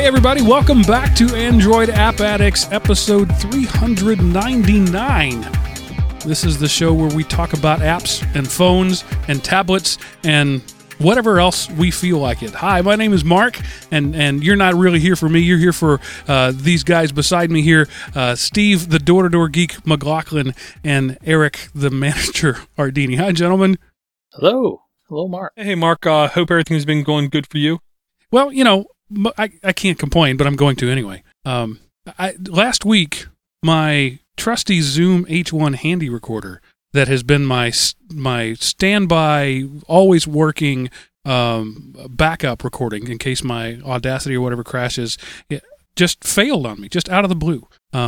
everybody, welcome back to Android App Addicts, episode 399. This is the show where we talk about apps and phones and tablets and whatever else we feel like it. Hi, my name is Mark, and you're not really here for me. You're here for these guys beside me here, Steve, the door-to-door geek McLaughlin, and Eric, the manager Ardini. Hi, gentlemen. Hello. Hello, Mark. Hey, Mark. Hope everything's been going good for you. Well, you know, I can't complain, but I'm going to anyway. Last week, my trusty Zoom H1 handy recorder that has been my standby, always working backup recording in case my Audacity or whatever crashes, it just failed on me, just out of the blue.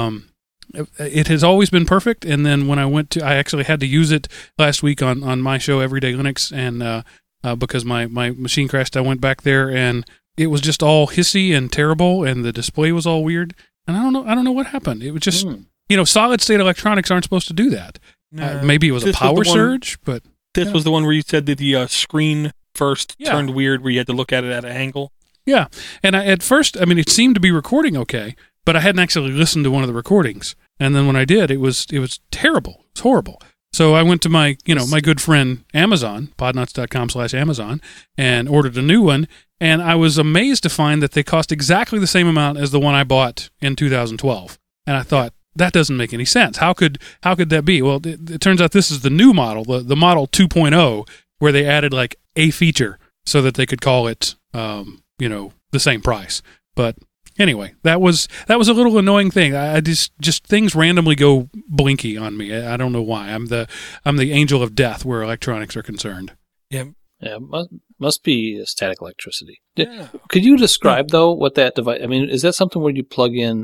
It has always been perfect, and then when I actually had to use it last week on my show, Everyday Linux, and because my machine crashed, I went back there, and it was just all hissy and terrible, and the display was all weird, and I don't know what happened. It was just, solid state electronics aren't supposed to do that. Maybe it was a power surge, but this was the one where you said that the screen first turned weird, where you had to look at it at an angle. Yeah, and at first, it seemed to be recording okay, but I hadn't actually listened to one of the recordings, and then when I did, it was terrible. It was horrible. So I went to my good friend Amazon, podnuts.com/Amazon, and ordered a new one, and I was amazed to find that they cost exactly the same amount as the one I bought in 2012. And I thought, that doesn't make any sense. How could that be? Well, it turns out this is the new model, the model 2.0, where they added like a feature so that they could call it, the same price. But anyway, that was a little annoying thing. I just things randomly go blinky on me. I don't know why. I'm the angel of death where electronics are concerned. Yeah. Must be static electricity. Yeah. Could you describe though what that device? Is that something where you plug in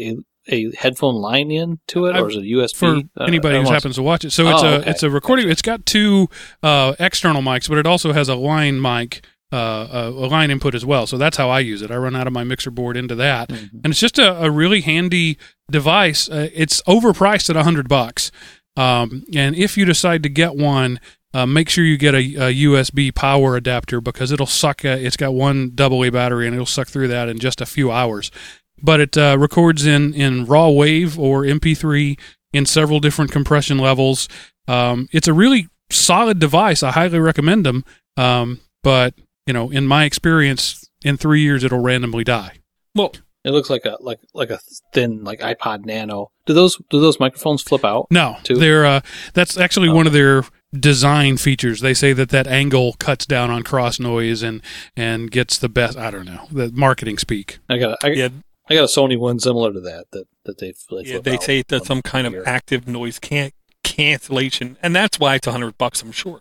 a headphone line in to it, or is it USB? For anybody who happens to watch it, so it's a recording. Gotcha. It's got two external mics, but it also has a line mic. A line input as well. So that's how I use it. I run out of my mixer board into that. Mm-hmm. And it's just a really handy device. It's overpriced at $100. And if you decide to get one, make sure you get a USB power adapter, because it'll suck. It's got one AA battery, and it'll suck through that in just a few hours. But it records in raw wave or MP3 in several different compression levels. It's a really solid device. I highly recommend them. But in my experience, in 3 years it'll randomly die. Well, it looks like a thin iPod Nano. Do those microphones flip out? No, too? They're that's actually one of their design features. They say that angle cuts down on cross noise and gets the best. I don't know, the marketing speak. I got a Sony one similar to that they flip out. They say that's some kind of active noise cancellation, and that's why it's $100. I'm sure.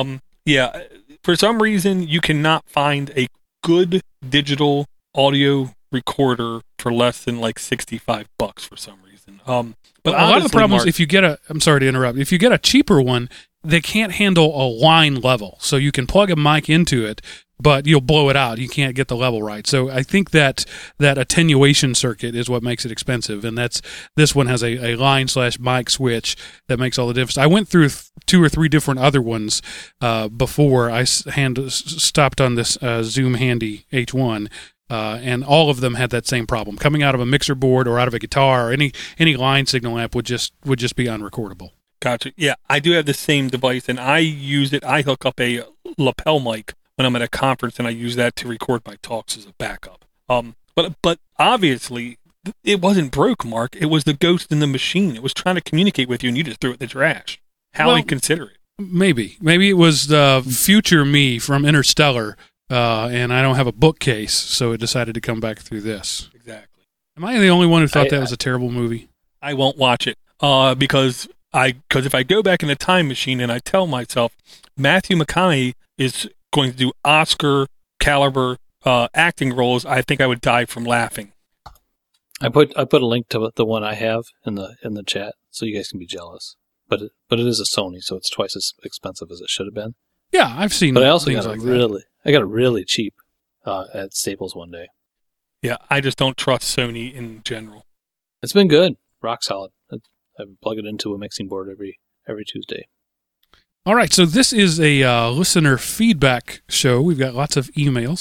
For some reason, you cannot find a good digital audio recorder for less than like $65 for some reason. But a lot of the problems, if you get I'm sorry to interrupt, if you get a cheaper one, they can't handle a line level. So you can plug a mic into it, but you'll blow it out. You can't get the level right. So I think that attenuation circuit is what makes it expensive, and this one has a line/mic switch that makes all the difference. I went through 2 or 3 different other ones before I stopped on this Zoom Handy H1, and all of them had that same problem. Coming out of a mixer board or out of a guitar or any line signal amp would just be unrecordable. Gotcha. Yeah, I do have the same device, and I use it. I hook up a lapel mic when I'm at a conference, and I use that to record my talks as a backup. But obviously, it wasn't broke, Mark. It was the ghost in the machine. It was trying to communicate with you, and you just threw it in the trash. How inconsiderate. Maybe it was the future me from Interstellar, and I don't have a bookcase, so it decided to come back through this. Exactly. Am I the only one who thought that was a terrible movie? I won't watch it because if I go back in a time machine and I tell myself Matthew McConaughey is going to do Oscar caliber acting roles, I think I would die from laughing. I put a link to the one I have in the chat, so you guys can be jealous. But it is a Sony, so it's twice as expensive as it should have been. Yeah, I've seen. But I also got it really cheap at Staples one day. Yeah, I just don't trust Sony in general. It's been good, rock solid. I plug it into a mixing board every Tuesday. All right, so this is a listener feedback show. We've got lots of emails, so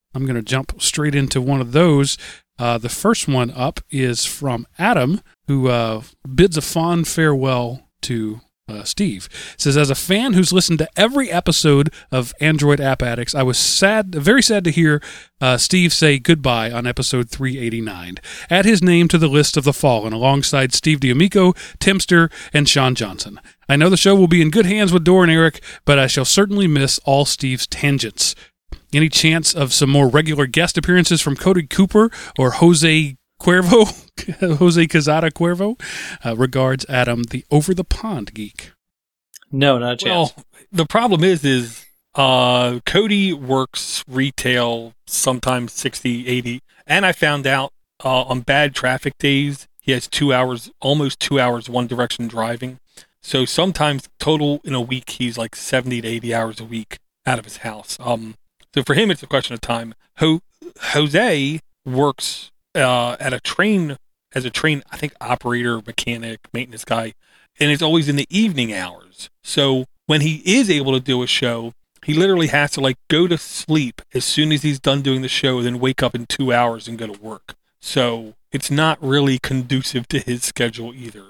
I'm going to jump straight into one of those. The first one up is from Adam, who bids a fond farewell to Steve. It says, as a fan who's listened to every episode of Android App Addicts, I was very sad to hear Steve say goodbye on episode 389. Add his name to the list of the fallen, alongside Steve D'Amico, Timster, and Sean Johnson. I know the show will be in good hands with Dor and Eric, but I shall certainly miss all Steve's tangents. Any chance of some more regular guest appearances from Cody Cooper or Jose Cuervo? Jose Cazada Cuervo? Regards, Adam, the over-the-pond geek. No, not a chance. Well, the problem is Cody works retail sometimes 60, 80, and I found out on bad traffic days, he has 2 hours, almost 2 hours one direction driving. So sometimes total in a week, he's like 70 to 80 hours a week out of his house. So for him, it's a question of time. Jose works at a train, as a train, I think, operator, mechanic, maintenance guy, and it's always in the evening hours. So when he is able to do a show, he literally has to go to sleep as soon as he's done doing the show, then wake up in 2 hours and go to work. So it's not really conducive to his schedule either.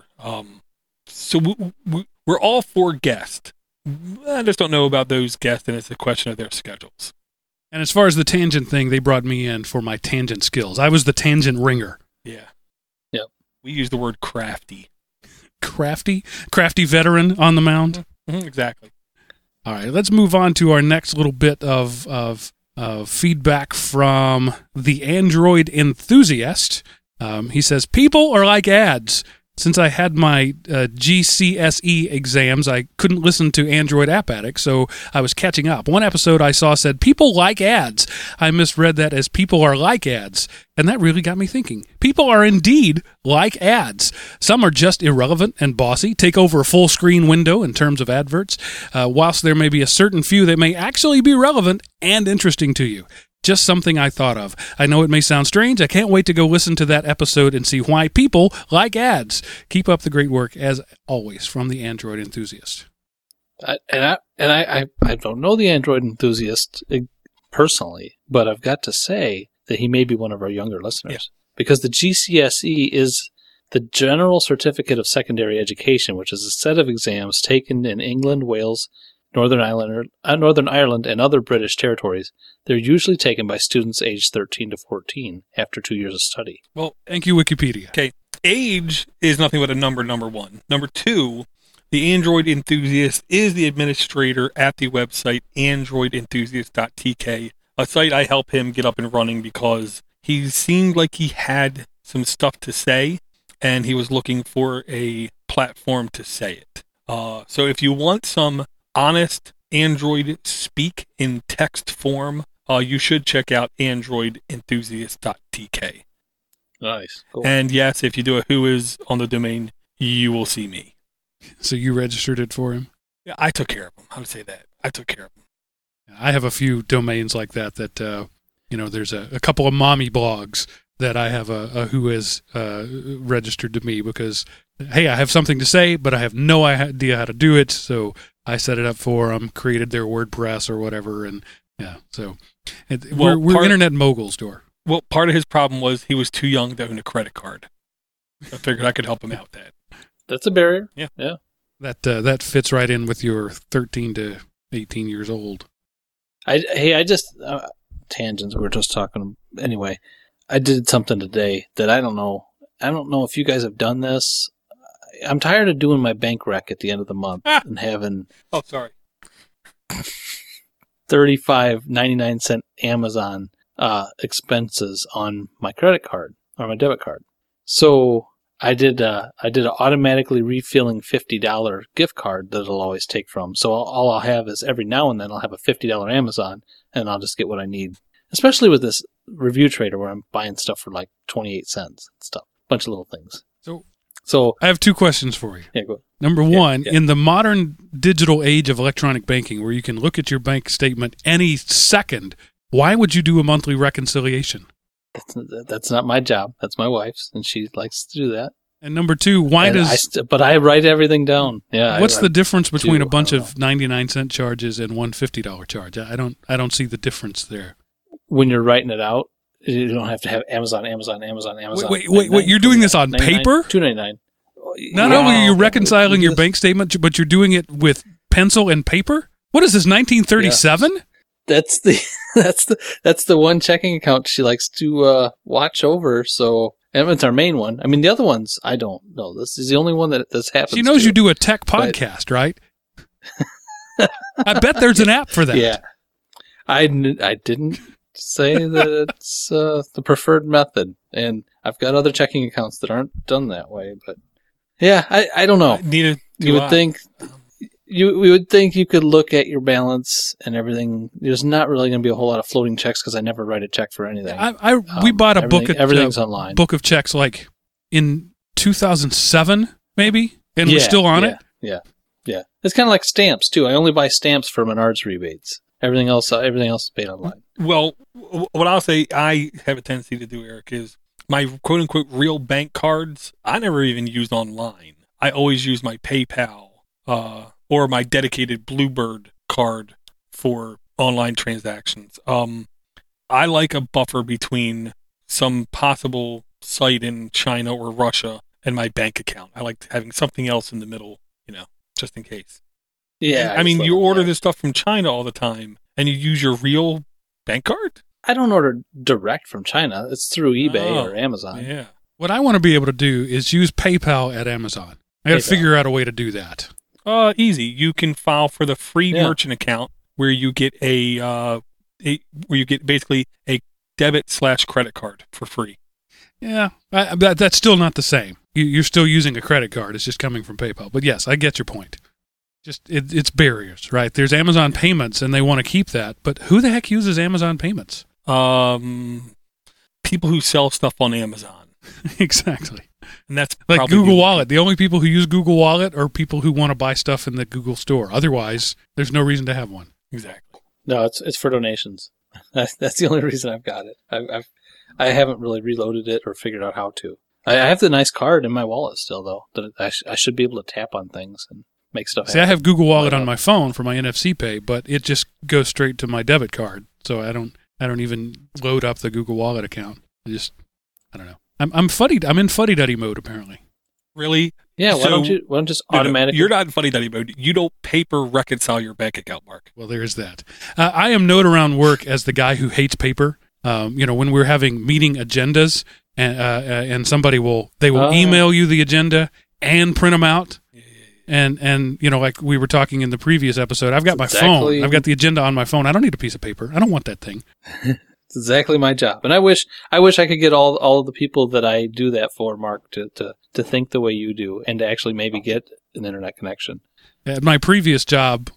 So we're all for guests. I just don't know about those guests, and it's a question of their schedules. And as far as the tangent thing, they brought me in for my tangent skills. I was the tangent ringer. Yeah. Yep. We use the word crafty. Crafty? Crafty veteran on the mound? Mm-hmm, exactly. All right, let's move on to our next little bit of feedback from the Android enthusiast. He says, people are like ads. Since I had my GCSE exams, I couldn't listen to Android App Addict, so I was catching up. One episode I saw said, people like ads. I misread that as people are like ads, and that really got me thinking. People are indeed like ads. Some are just irrelevant and bossy, take over a full-screen window in terms of adverts, whilst there may be a certain few that may actually be relevant and interesting to you. Just something I thought of. I know it may sound strange. I can't wait to go listen to that episode and see why people like ads. Keep up the great work, as always, from the Android enthusiast. I don't know the Android enthusiast personally, but I've got to say that he may be one of our younger listeners. Yeah. Because the GCSE is the General Certificate of Secondary Education, which is a set of exams taken in England, Wales, Northern Ireland, and other British territories. They're usually taken by students aged 13 to 14 after 2 years of study. Well, thank you, Wikipedia. Okay, age is nothing but a number one. Number two, the Android enthusiast is the administrator at the website androidenthusiast.tk, a site I help him get up and running because he seemed like he had some stuff to say, and he was looking for a platform to say it. So if you want some honest Android speak in text form, you should check out androidenthusiast.tk. Nice. Cool. And yes, if you do a who is on the domain, you will see me. So you registered it for him? Yeah, I took care of him. I would say that. I took care of him. I have a few domains like that, there's a couple of mommy blogs that I have a who is registered to me because, hey, I have something to say, but I have no idea how to do it, so I set it up for them, created their WordPress or whatever, and yeah, so we're internet moguls, Dor. Well, part of his problem was he was too young to own a credit card. I figured I could help him out with that. That's a barrier. Yeah. That fits right in with your 13 to 18 years old. Tangents. We were just talking anyway. I did something today that I don't know if you guys have done this. I'm tired of doing my bank rec at the end of the month and having 35.99 Amazon expenses on my credit card or my debit card. So I did an automatically refilling $50 gift card that it'll always take from. So all I'll have is every now and then I'll have a $50 Amazon and I'll just get what I need. Especially with this Review Trader where I'm buying stuff for like 28 cents and stuff. Bunch of little things. So I have two questions for you. Yeah, go ahead. Number one, in the modern digital age of electronic banking where you can look at your bank statement any second, why would you do a monthly reconciliation? That's not my job. That's my wife's, and she likes to do that. And number two, but I write everything down. Yeah. What's the difference between a bunch of 99-cent charges and one $50 charge? I don't see the difference there. when you're writing it out, you don't have to have Amazon. Wait, you're doing this on paper? $2.99. Not only are you reconciling your bank statement, but you're doing it with pencil and paper? What is this, 1937? Yeah. That's the one checking account she likes to watch over. So, and it's our main one. I mean, the other ones, I don't know. This is the only one that this happens. She knows to. You do a tech podcast, right? I bet there's an app for that. Yeah, I didn't say that it's the preferred method, and I've got other checking accounts that aren't done that way. But yeah, I don't know. You would think. We would think you could look at your balance and everything. There's not really going to be a whole lot of floating checks because I never write a check for anything. We bought a book. Everything's online. Book of checks like in 2007, maybe, and we're still on it. Yeah. It's kind of like stamps too. I only buy stamps for Menards rebates. Everything else is paid online. Well, what I'll say I have a tendency to do, Eric, is my quote unquote real bank cards. I never even use online. I always use my PayPal. Or my dedicated Bluebird card for online transactions. I like a buffer between some possible site in China or Russia and my bank account. I like having something else in the middle, just in case. Yeah. I mean, you order this stuff from China all the time, and you use your real bank card? I don't order direct from China. It's through eBay or Amazon. Yeah. What I want to be able to do is use PayPal at Amazon. I got to figure out a way to do that. Easy. You can file for the free merchant account where you get basically a debit/credit card for free. Yeah, that's still not the same. You're still using a credit card. It's just coming from PayPal. But yes, I get your point. Just it's barriers, right? There's Amazon Payments, and they want to keep that. But who the heck uses Amazon Payments? People who sell stuff on Amazon. Exactly. And that's like Google Wallet. The only people who use Google Wallet are people who want to buy stuff in the Google store. Otherwise, there's no reason to have one. Exactly. No, it's for donations. That's the only reason I've got it. I haven't really reloaded it or figured out how to. I have the nice card in my wallet still, though. That I should be able to tap on things and make stuff happen. I have Google Wallet on my phone for my NFC Pay, but it just goes straight to my debit card. So I don't even load up the Google Wallet account. I don't know. I'm in fuddy-duddy mode, apparently. Really? Yeah, why don't you just automatically... No, you're not in fuddy-duddy mode. You don't paper reconcile your bank account, Mark. Well, there's that. I am known around work as the guy who hates paper. When we're having meeting agendas, and somebody will email you the agenda and print them out. And like we were talking in the previous episode, I've got my phone. I've got the agenda on my phone. I don't need a piece of paper. I don't want that thing. It's exactly my job, and I wish I could get all of the people that I do that for, Mark, to think the way you do, and to actually maybe get an internet connection. At my previous job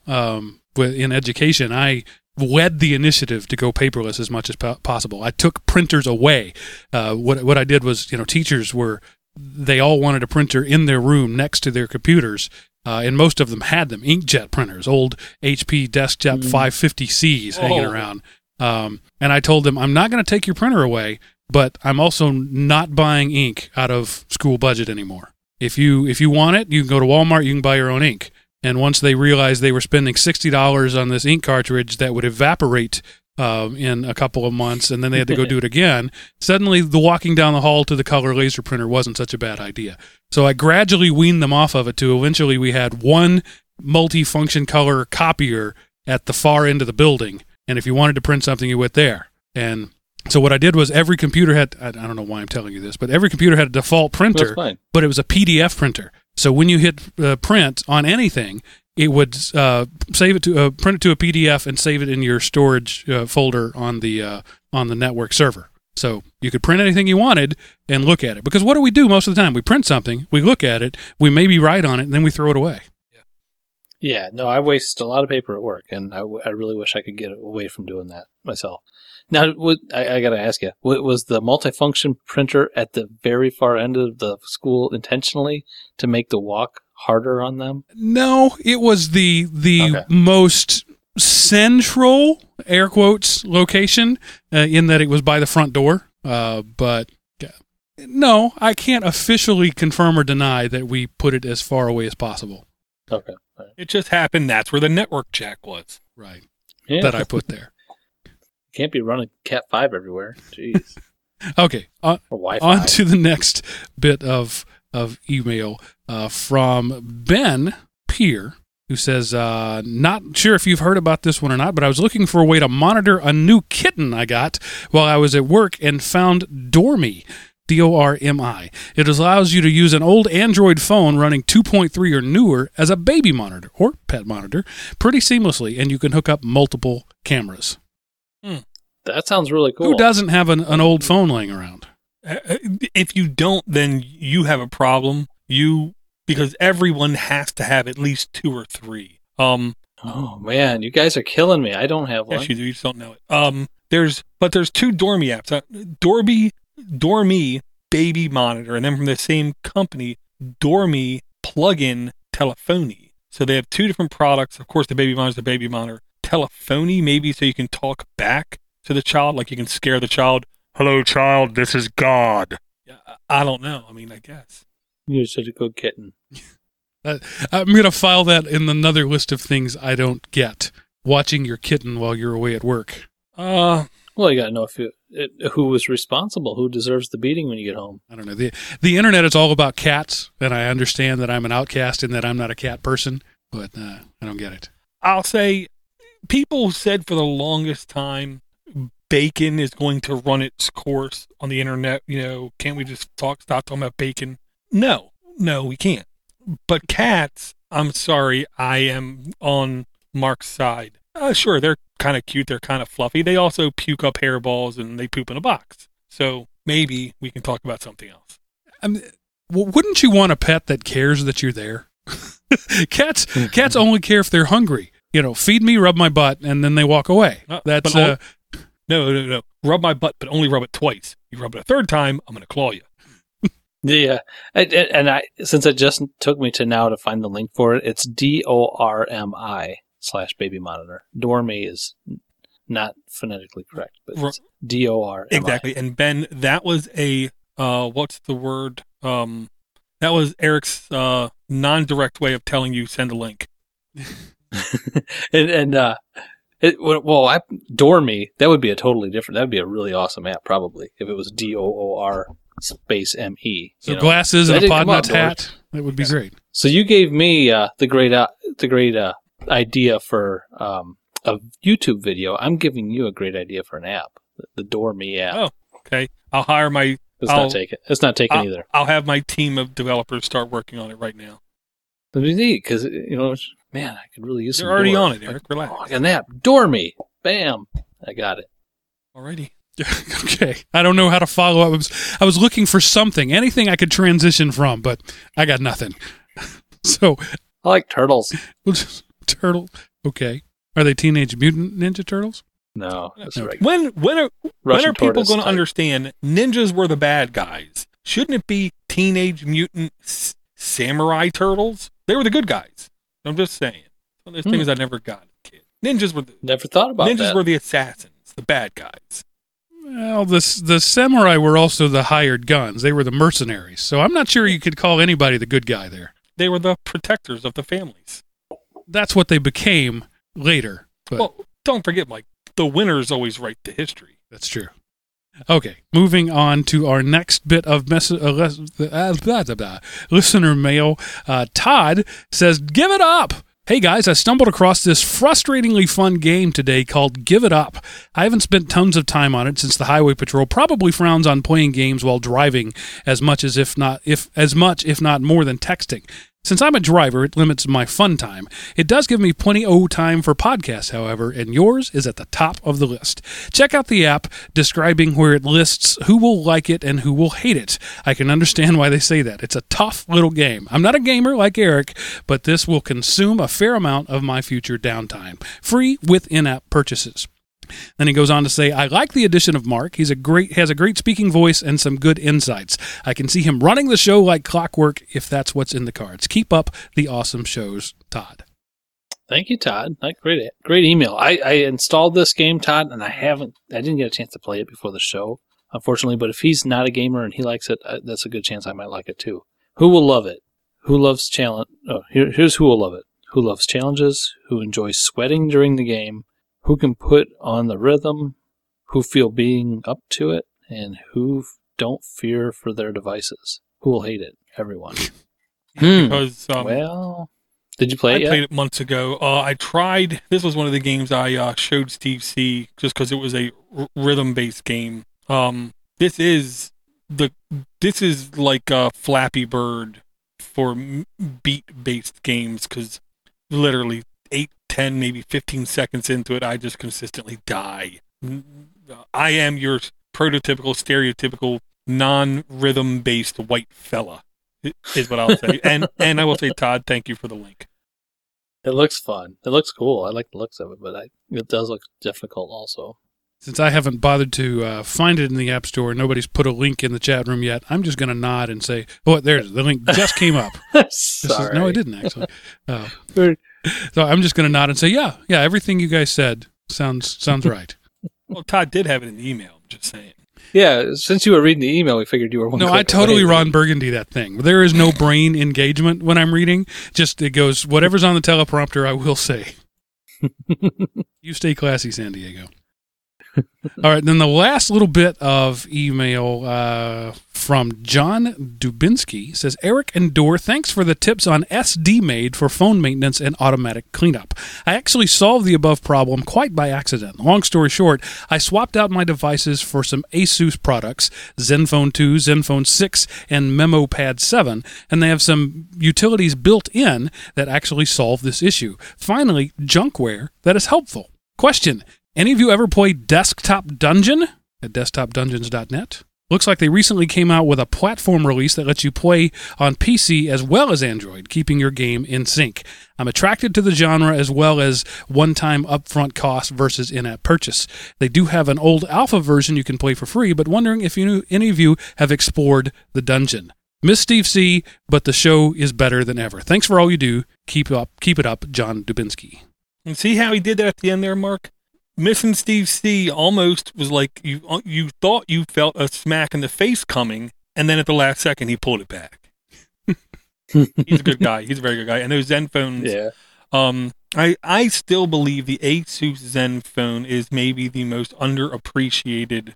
in education, I led the initiative to go paperless as much as possible. I took printers away. What I did was, teachers they all wanted a printer in their room next to their computers. And most of them had them, inkjet printers, old HP DeskJet 550Cs hanging around. And I told them, I'm not going to take your printer away, but I'm also not buying ink out of school budget anymore. If you want it, you can go to Walmart, you can buy your own ink. And once they realized they were spending $60 on this ink cartridge that would evaporate in a couple of months, and then they had to go do it again, suddenly the walking down the hall to the color laser printer wasn't such a bad idea. So I gradually weaned them off of it to eventually we had one multi-function color copier at the far end of the building. And if you wanted to print something, you went there. And so what I did was every computer had, I don't know why I'm telling you this, but every computer had a default printer, but it was a PDF printer. So when you hit print on anything, it would save it to print it to a PDF and save it in your storage folder on the network server. So you could print anything you wanted and look at it. Because what do we do most of the time? We print something, we look at it, we maybe write on it, and then we throw it away. Yeah, no, I waste a lot of paper at work, and I really wish I could get away from doing that myself. Now, I got to ask you, was the multifunction printer at the very far end of the school intentionally to make the walk harder on them? No, it was the most central, air quotes, location in that it was by the front door. But no, I can't officially confirm or deny that we put it as far away as possible. Okay. Right. It just happened that's where the network jack was. Right. Yeah. That I put there. can't be running Cat 5 everywhere. Jeez. Okay. Or Wi-Fi. On to the next bit of email from Ben Peer, who says, not sure if you've heard about this one or not, but I was looking for a way to monitor a new kitten I got while I was at work and found Dormy. DORMI. It allows you to use an old Android phone running 2.3 or newer as a baby monitor or pet monitor pretty seamlessly, and you can hook up multiple cameras. That sounds really cool. Who doesn't have an old phone laying around? If you don't, then you have a problem. Because everyone has to have at least 2 or 3. Oh man, you guys are killing me. I don't have one. Yes, you do. You just don't know it. There's 2 Dormy apps. Dormy Baby Monitor, and then from the same company, Dormy Plug-in Telephony. So they have 2 different products. Of course, the Baby Monitor is the Baby Monitor. Telephony, maybe, so you can talk back to the child, like you can scare the child. Hello, child. This is God. Yeah, I don't know. I mean, I guess. You're such a good kitten. I'm going to file that in another list of things I don't get. Watching your kitten while you're away at work. Well, you got to know who was responsible, who deserves the beating when you get home. I don't know. The internet is all about cats, and I understand that I'm an outcast and that I'm not a cat person, but I don't get it. I'll say, people said for the longest time, bacon is going to run its course on the internet. Can't we just stop talking about bacon? No, we can't. But cats, I'm sorry, I am on Mark's side. Sure, they're kind of cute. They're kind of fluffy. They also puke up hairballs and they poop in a box. So maybe we can talk about something else. Wouldn't you want a pet that cares that you're there? Cats only care if they're hungry. Feed me, rub my butt, and then they walk away. That's No. Rub my butt, but only rub it twice. You rub it a third time, I'm going to claw you. Yeah, and since it just took me to now to find the link for it, it's DORMI/baby monitor. Dormy is not phonetically correct, but it's DORMI. Exactly. And Ben, that was what's the word? That was Eric's non-direct way of telling you send a link. Dormy, that would be a totally different. That would be a really awesome app, probably, if it was DOOR space ME. So glasses and a Podnuts hat. That would be great. So you gave me the great idea for a YouTube video. I'm giving you a great idea for an app, the Dormy app. Oh, okay. I'll hire my. It's not taken either. I'll have my team of developers start working on it right now. That'd be neat because man, I could really use. They're already on it, Eric. Relax. Oh, an app, Dormy. Bam, I got it. Alrighty. Okay. I don't know how to follow up. I was looking for something, anything I could transition from, but I got nothing. So I like turtles. Turtle. Okay. Are they Teenage Mutant Ninja Turtles? No, that's Okay. right. When are people going to understand ninjas were the bad guys? Shouldn't it be Teenage Mutant Samurai Turtles? They were the good guys. I'm just saying. One of those things I never got as a kid. Ninjas were never thought about ninjas that. were the assassins, the bad guys. Well, the samurai were also the hired guns. They were the mercenaries. So I'm not sure you could call anybody the good guy there. They were the protectors of the families. That's what they became later. But Well, don't forget, Mike, the winners always write the history. that's true. Okay, moving on to our next bit of listener mail. Todd says, "Give it up." Hey guys, I stumbled across this frustratingly fun game today called Give It Up. I haven't spent tons of time on it since the Highway Patrol probably frowns on playing games while driving as much if not more than texting. Since I'm a driver, it limits my fun time. It does give me plenty of time for podcasts, however, and yours is at the top of the list. Check out the app describing where it lists who will like it and who will hate it. I can understand why they say that. It's a tough little game. I'm not a gamer like Eric, but this will consume a fair amount of my future downtime. Free with in-app purchases. Then he goes on to say, I like the addition of Mark. Has a great speaking voice and some good insights. I can see him running the show like clockwork if that's what's in the cards. Keep up the awesome shows, Todd. Thank you, Todd. Great email. I installed this game, Todd, and I didn't get a chance to play it before the show, unfortunately, but if he's not a gamer and he likes it, that's a good chance I might like it too. Who will love it? Who loves challenge? Oh, here's who will love it. Who loves challenges? Who enjoys sweating during the game? Who can put on the rhythm? who feel being up to it and who don't fear for their devices. Who will hate it? Everyone. Because Well, did you play it I yet? played it months ago. I tried. This was one of the games I showed Steve C. just because it was a rhythm-based game. This is like a Flappy Bird for beat-based games because literally 8, 10, maybe 15 seconds into it, I just consistently die. I am your prototypical, stereotypical, non-rhythm-based white fella, is what I'll say. And I will say, Todd, thank you for the link. It looks fun. It looks cool. I like the looks of it, but it does look difficult also. Since I haven't bothered to find it in the App Store, nobody's put a link in the chat room yet, I'm just going to nod and say, oh, there it is. The link just came up. Sorry. No, it didn't, actually. So I'm just going to nod and say, yeah, everything you guys said sounds right. Well, Todd did have it in the email, I'm just saying. Yeah, since you were reading the email, we figured you were one No, click I totally away. Ron Burgundy that thing. There is no brain engagement when I'm reading. Just it goes, whatever's on the teleprompter, I will say. You stay classy, San Diego. All right, then the last little bit of email from John Dubinsky says, Eric and Dor, thanks for the tips on SD Made for phone maintenance and automatic cleanup. I actually solved the above problem quite by accident. Long story short, I swapped out my devices for some Asus products, Zenfone 2, Zenfone 6, and MemoPad 7, and they have some utilities built in that actually solve this issue. Finally, junkware that is helpful. Question. Any of you ever played Desktop Dungeon at desktopdungeons.net? Looks like they recently came out with a platform release that lets you play on PC as well as Android, keeping your game in sync. I'm attracted to the genre as well as one-time upfront cost versus in-app purchase. They do have an old alpha version you can play for free, but wondering if any of you have explored the dungeon. Miss Steve C., but the show is better than ever. Thanks for all you do. Keep it up, John Dubinsky. And see how he did that at the end there, Mark? Missing Steve C. almost was like you thought you felt a smack in the face coming, and then at the last second he pulled it back. He's a good guy. He's a very good guy. And those Zenphones, I still believe the Asus Zenfone is maybe the most underappreciated,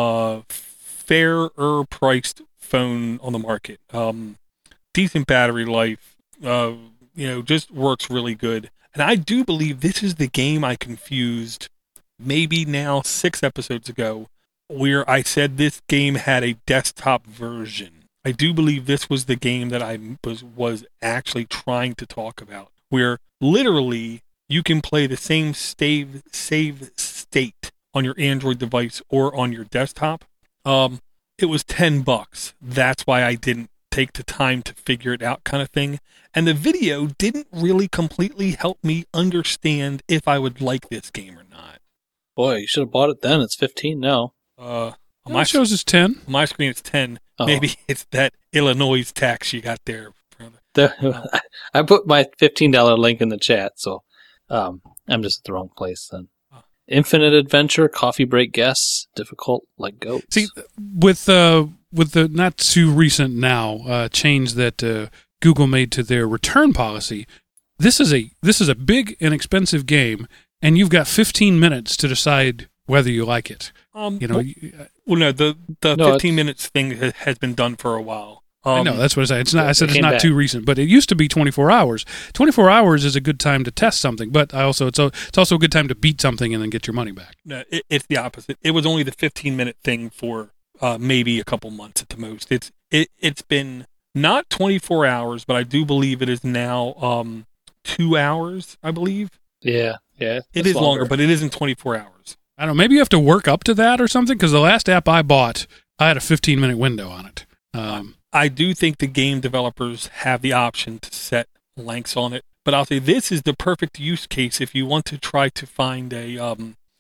fairer priced phone on the market. Decent battery life, just works really good. And I do believe this is the game I confused maybe now 6 episodes ago where I said this game had a desktop version. I do believe this was the game that I was actually trying to talk about, where literally you can play the same save state on your Android device or on your desktop. It was $10. That's why I didn't take the time to figure it out, kind of thing. And the video didn't really completely help me understand if I would like this game or not. Boy, you should have bought it then. It's 15 now. On My shows is 10. my screen it's 10. Oh. Maybe it's that Illinois tax you got there. I put my $15 link in the chat, so I'm just at the wrong place then. Infinite Adventure, Coffee Break Guests, difficult like goats. See, with the not too recent now change that Google made to their return policy, this is a big and expensive game, and you've got 15 minutes to decide whether you like it. The 15 minutes thing has been done for a while. I know, that's what I said. It's not. I said it's not back. too recent, but it used to be 24 hours. 24 hours is a good time to test something, but it's also a good time to beat something and then get your money back. No, it's the opposite. It was only the 15-minute thing for maybe a couple months at the most. It's been not 24 hours, but I do believe it is now 2 hours, I believe. Yeah. It is longer, but it isn't 24 hours. I don't know. Maybe you have to work up to that or something, because the last app I bought, I had a 15-minute window on it. I do think the game developers have the option to set lengths on it, but I'll say this is the perfect use case if you want to try to find a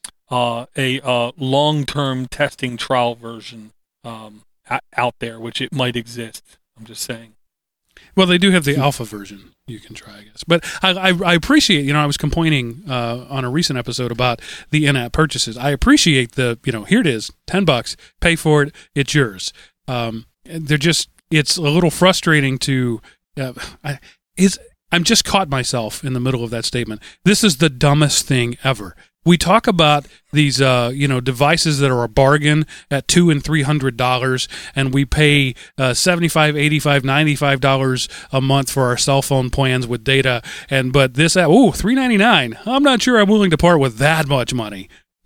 long-term testing trial version out there, which it might exist. I'm just saying. Well, they do have the alpha version you can try, I guess. But I appreciate, I was complaining on a recent episode about the in-app purchases. I appreciate the, here it is, $10, pay for it, it's yours. It's a little frustrating to, I'm just caught myself in the middle of that statement. This is the dumbest thing ever. we talk about these, devices that are a bargain at $200 and $300, and we pay $75, $85, $95 a month for our cell phone plans with data. But this app, $3.99. I'm not sure I'm willing to part with that much money.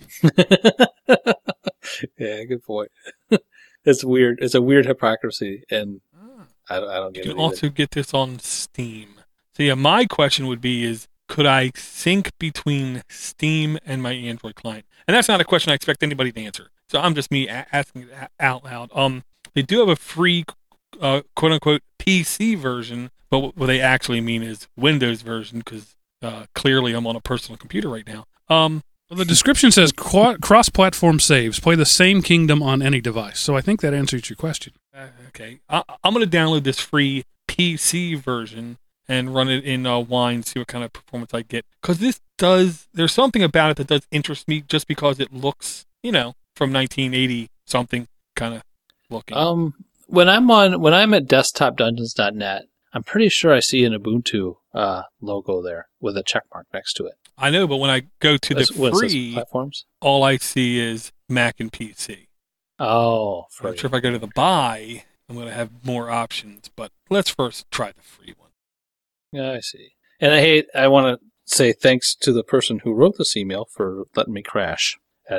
Yeah, good point. It's weird. It's a weird hypocrisy, and I don't get it. You can also get this on Steam. So yeah, my question would be is, could I sync between Steam and my Android client? And that's not a question I expect anybody to answer. So I'm just me asking it out loud. They do have a free, quote-unquote, PC version, but what they actually mean is Windows version, because clearly I'm on a personal computer right now. Well, the description says cross-platform saves. Play the same kingdom on any device. So I think that answers your question. Okay. I'm going to download this free PC version and run it in Wine, see what kind of performance I get. Because there's something about it that does interest me just because it looks, from 1980 something kind of looking. When I'm at desktopdungeons.net, I'm pretty sure I see an Ubuntu logo there with a check mark next to it. I know, but when I go to the free platforms, all I see is Mac and PC. Oh, I'm not sure if I go to the buy, I'm going to have more options, but let's first try the free one. Yeah, I see. And I want to say thanks to the person who wrote this email for letting me crash at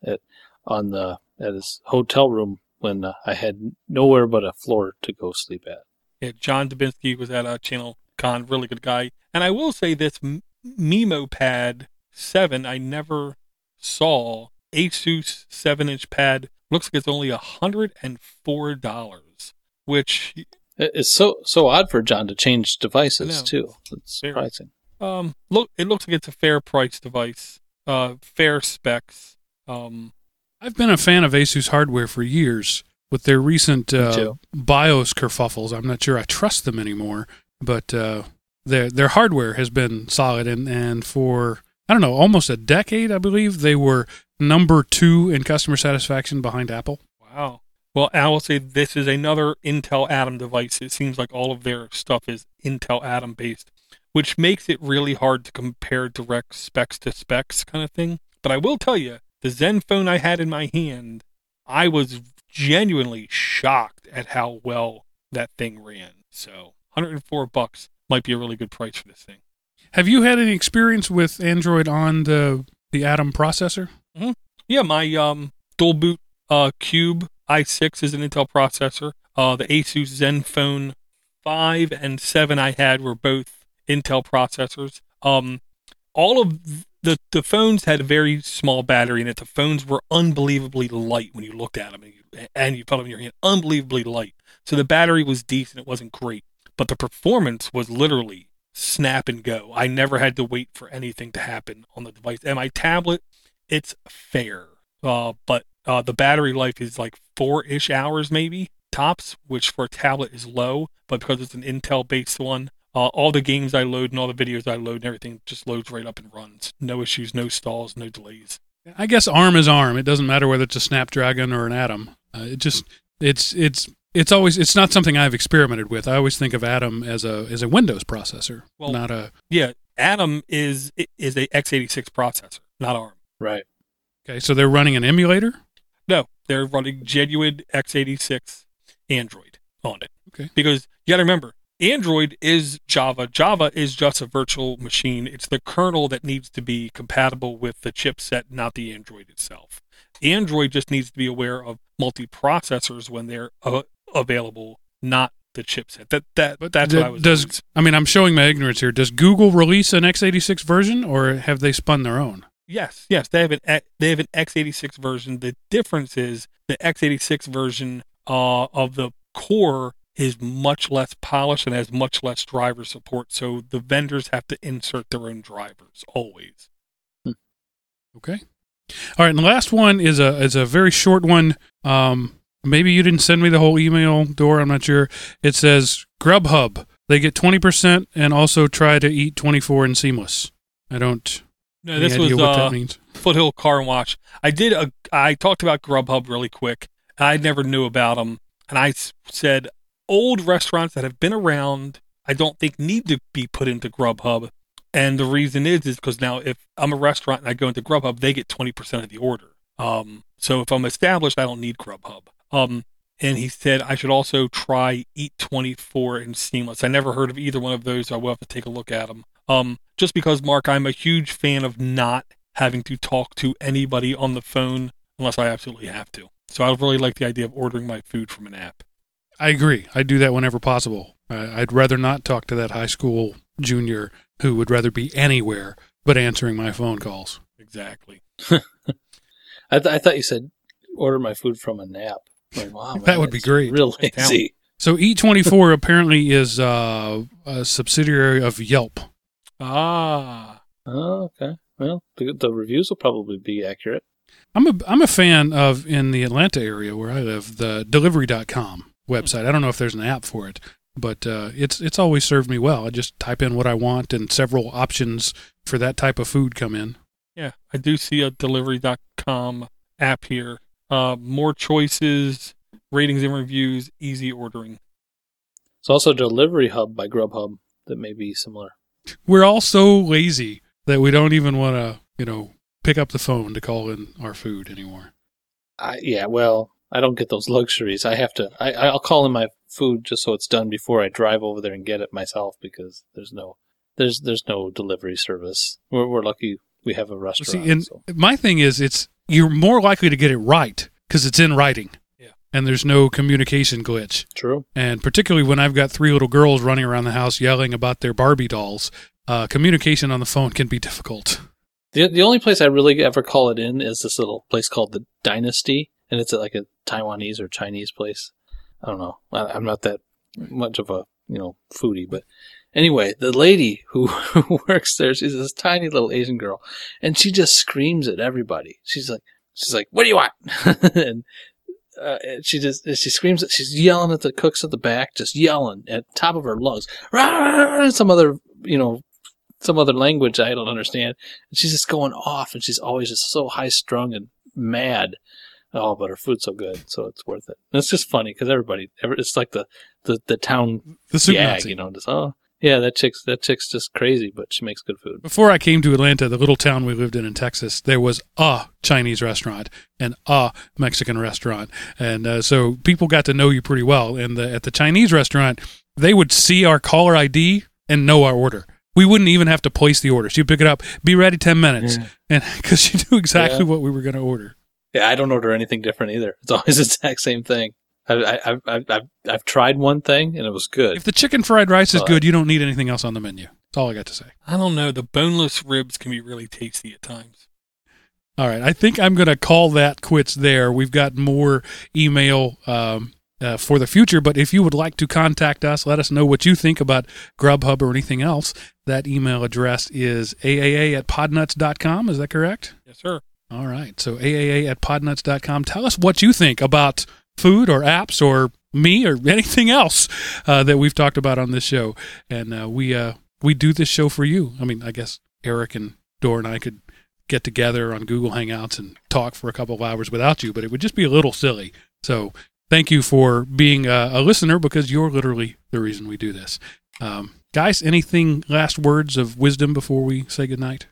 his hotel room when I had nowhere but a floor to go sleep at. Yeah, John Dubinsky was at Channel Con, really good guy. And I will say this, MemoPad 7, I never saw. Asus 7-inch pad looks like it's only $104, which... It's so odd for John to change devices, too. It's surprising. It looks like it's a fair price device, fair specs. I've been a fan of Asus hardware for years. With their recent BIOS kerfuffles, I'm not sure I trust them anymore. But their hardware has been solid, and for, I don't know, almost a decade, I believe, they were number 2 in customer satisfaction behind Apple. Wow. Well, I will say this is another Intel Atom device. It seems like all of their stuff is Intel Atom based, which makes it really hard to compare direct specs to specs kind of thing. But I will tell you, the Zenfone I had in my hand, I was genuinely shocked at how well that thing ran. So $104 might be a really good price for this thing. Have you had any experience with Android on the Atom processor? Mm-hmm. Yeah, my dual boot Cube i6 is an Intel processor. The Asus Zenfone 5 and 7 I had were both Intel processors. All of the phones had a very small battery in it. The phones were unbelievably light when you looked at them, and you felt them in your hand, unbelievably light. So the battery was decent. It wasn't great, but the performance was literally snap and go. I never had to wait for anything to happen on the device. And my tablet, it's fair, but the battery life is like 4-ish hours maybe, tops, which for a tablet is low, but because it's an Intel-based one, all the games I load and all the videos I load and everything just loads right up and runs. No issues, no stalls, no delays. I guess ARM is ARM. It doesn't matter whether it's a Snapdragon or an Atom. It's not something I've experimented with. I always think of Atom as a Windows processor, not a... Yeah, Atom is a x86 processor, not ARM. Right. Okay, so they're running an emulator? No, they're running genuine x86 Android on it. Okay. Because you got to remember, Android is Java. Java is just a virtual machine. It's the kernel that needs to be compatible with the chipset, not the Android itself. Android just needs to be aware of multiprocessors when they're available, not the chipset. That's what I was. I'm showing my ignorance here. Does Google release an x86 version, or have they spun their own? Yes. They have an x86 version. The difference is the x86 version of the core is much less polished and has much less driver support. So the vendors have to insert their own drivers always. Okay. All right, and the last one is a very short one. Maybe you didn't send me the whole email, Dora. I'm not sure. It says Grubhub. They get 20% and also try to eat 24 and seamless. I don't. No, this was what that means. Foothill Car Wash. I talked about Grubhub really quick. I never knew about them, and I said old restaurants that have been around, I don't think need to be put into Grubhub, And the reason is because now if I'm a restaurant and I go into Grubhub, they get 20% of the order. So if I'm established, I don't need Grubhub. And he said I should also try Eat24 and Seamless. I never heard of either one of those. So I will have to take a look at them. Just because, Mark, I'm a huge fan of not having to talk to anybody on the phone unless I absolutely have to. So I really like the idea of ordering my food from an app. I agree. I do that whenever possible. I'd rather not talk to that high school junior who would rather be anywhere but answering my phone calls. Exactly. I thought you said order my food from an app. Like, wow, man, that would be great. Real lazy. So Eat24 apparently is a subsidiary of Yelp. Ah. Oh, okay. Well, the reviews will probably be accurate. I'm a fan of, in the Atlanta area where I live, the Delivery.com website. I don't know if there's an app for it, but it's always served me well. I just type in what I want and several options for that type of food come in. Yeah, I do see a Delivery.com app here. More choices, ratings and reviews, easy ordering. It's also Delivery Hub by Grubhub that may be similar. We're all so lazy that we don't even want to, pick up the phone to call in our food anymore. Well, I don't get those luxuries. I have to. I'll call in my food just so it's done before I drive over there and get it myself because there's no delivery service. We're lucky we have a restaurant. See, my thing is, you're more likely to get it right because it's in writing. Yeah. And there's no communication glitch. True. And particularly when I've got 3 little girls running around the house yelling about their Barbie dolls, communication on the phone can be difficult. The only place I really ever call it in is this little place called the Dynasty, and it's like a Taiwanese or Chinese place. I don't know. I'm not that much of a foodie, but anyway, the lady who works there, she's this tiny little Asian girl, and she just screams at everybody. She's like, "What do you want?" and she screams. She's yelling at the cooks at the back, just yelling at the top of her lungs. Some other language I don't understand. And she's just going off, and she's always just so high-strung and mad. Oh, but her food's so good, so it's worth it. And it's just funny because it's like the town gag, just, oh, yeah, that chick's just crazy, but she makes good food. Before I came to Atlanta, the little town we lived in Texas, there was a Chinese restaurant and a Mexican restaurant. And so people got to know you pretty well. And at the Chinese restaurant, they would see our caller ID and know our order. We wouldn't even have to place the order. She'd pick it up, be ready 10 minutes, and because she knew exactly what we were going to order. Yeah, I don't order anything different either. It's always the exact same thing. I've tried one thing and it was good. If the chicken fried rice is good, you don't need anything else on the menu. That's all I got to say. I don't know. The boneless ribs can be really tasty at times. All right, I think I'm going to call that quits there. We've got more email for the future, but if you would like to contact us, let us know what you think about Grubhub or anything else. That email address is aaa@podnuts.com. Is that correct? Yes, sir. All right, so aaa@podnuts.com. Tell us what you think about food or apps or me or anything else that we've talked about on this show. And we do this show for you. I mean, I guess Eric and Dor and I could get together on Google Hangouts and talk for a couple of hours without you, but it would just be a little silly. So thank you for being a listener because you're literally the reason we do this. Guys, anything last words of wisdom before we say goodnight?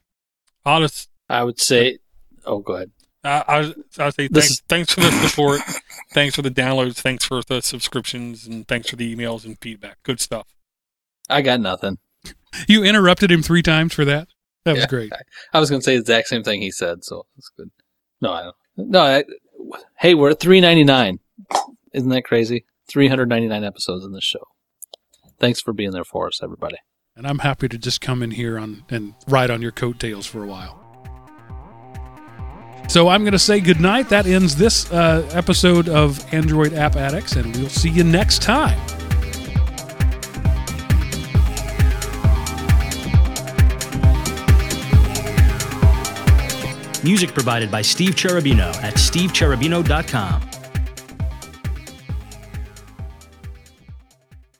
I would say, go ahead. I would say thanks for the support. Thanks for the downloads. Thanks for the subscriptions. And thanks for the emails and feedback. Good stuff. I got nothing. You interrupted him 3 times for that? That was great. I was going to say the exact same thing he said, so that's good. No, I don't. No, hey, we're at $3.99. Isn't that crazy? 399 episodes in this show. Thanks for being there for us, everybody. And I'm happy to just come in here and ride on your coattails for a while. So I'm going to say goodnight. That ends this episode of Android App Addicts, and we'll see you next time. Music provided by Steve Cherubino at stevecherubino.com.